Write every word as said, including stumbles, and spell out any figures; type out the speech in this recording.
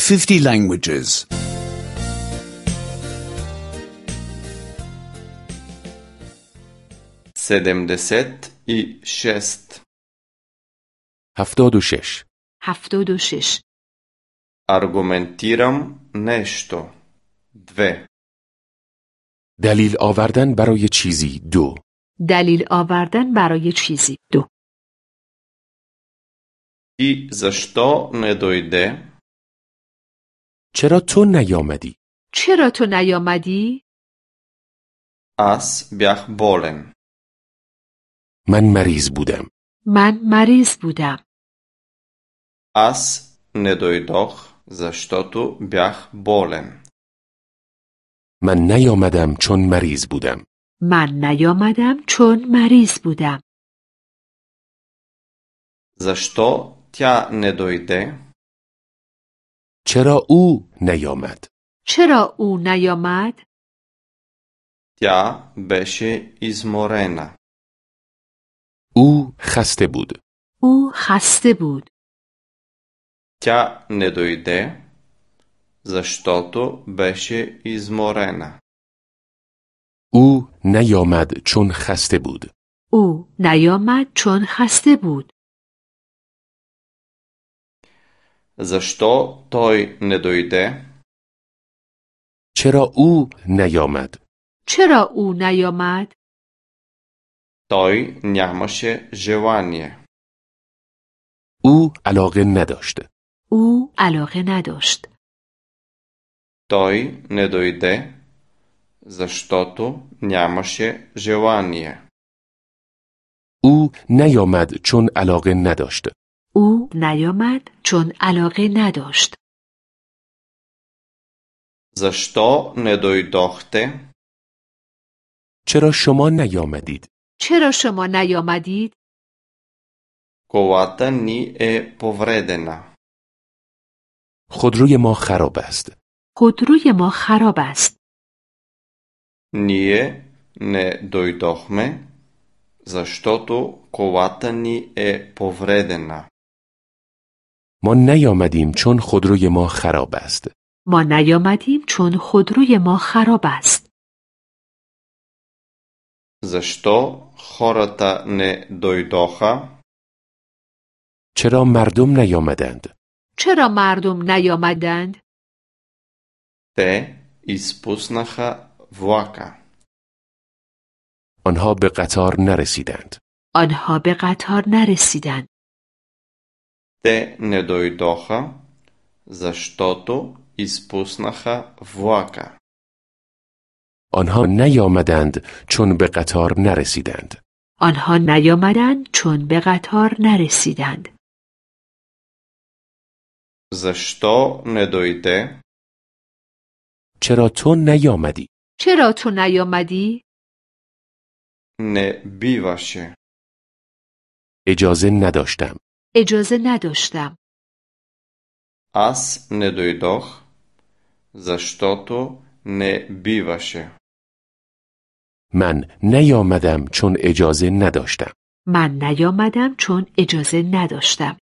fifty languages. sedemdeset i šest. هفتاد و شش. هفتاد و شش. Argumentiram nešto. Dve. دلیل آوردن برای چیزی دو. دلیل آوردن برای چیزی دو. I zašto ne dojde? چرا تو نیامدی؟ چرا تو نیامدی؟ As bях bolen. من مریض بودم. من مریض بودم. Аз не дойдох, защото бях болен. من نیامدم چون مریض بودم. من نیامدم چون مریض بودم. Защо тя не дойде? چرا او نیامد؟ چرا او نیامد؟ Тя беше изморена. او خسته بود. او خسته بود. Тя не дойде, защото беше изморена. او نیامد چون خسته بود. او نیامد چون خسته بود. Защо той не дойде? چرا او نیامد؟ چرا او نیامد؟ Той нямаше желание. او علاقه نداشت. او علاقه نداشت. Той не дойде, защото нямаше желание. او نیامد چون علاقه نداشت. او نیامد چون علاقه نداشت. Защо не дойдохте? چرا شما نیامدید؟ چرا شما نیامدید؟ Колата ни е повредена. خودروی ما خراب است. خودروی ما خراب است. Ние не дойдохме, защото колата ни е повредена. ما نیامدیم چون خودروی ما خراب است. ما نیامدیم چون خودروی ما خراب است. Защо хората не дойдоха? چرا مردم نیامدند؟ چرا مردم نیامدند؟ Те изпуснаха влака. آنها به قطار نرسیدند. آنها به قطار نرسیدند. Те не дойдоха, защото изпуснаха влака. آنها نیامدند چون به قطار نرسیدند. آنها نیامدند چون به قطار نرسیدند. Защо не дойде? چرا تو نیامدی؟ چرا تو نیامدی؟ Не биваше. اجازه نداشتم. اجازه نداشتم. Аз не дойдох, защото не биваше. من نیامدم چون اجازه نداشتم. من نیامدم چون اجازه نداشتم.